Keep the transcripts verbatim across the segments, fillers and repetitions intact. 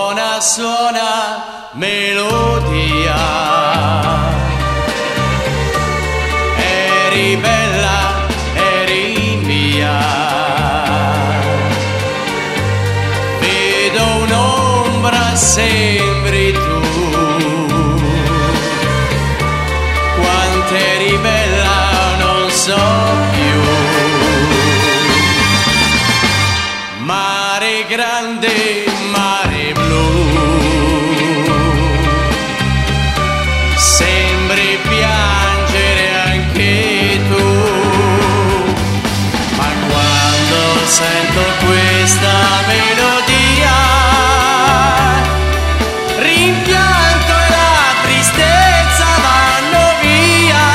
Suona, suona, melodia. Eri bella, eri mia. Vedo un'ombra, sembri tu. Quant'eri bella non so più. Mare grande, mare blu, sembri piangere anche tu, ma quando sento questa melodia, rimpianto e la tristezza vanno via,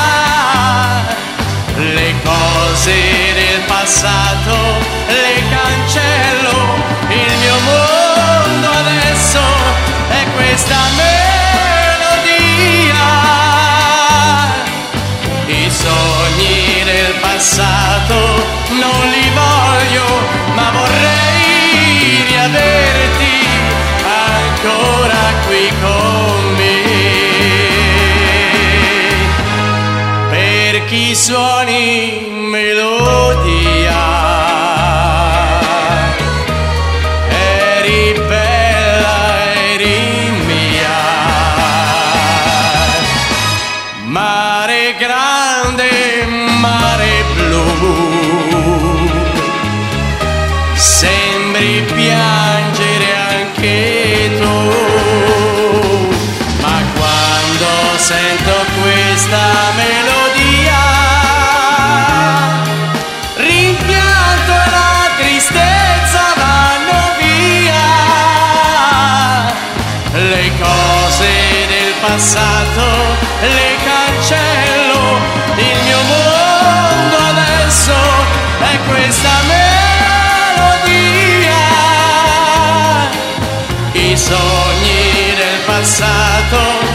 le cose del passato le cancello, il mio mondo adesso è questa melodia. I sogni del passato non li voglio, ma vorrei riaverti ancora qui con me. Per chi suoni melodia, mare grande, mare blu, sembri piangere anche tu, ma quando sento questa melodia, rimpianto e la tristezza vanno via, le cose del passato le cancello, il mio mondo adesso è questa melodia. I sogni del passato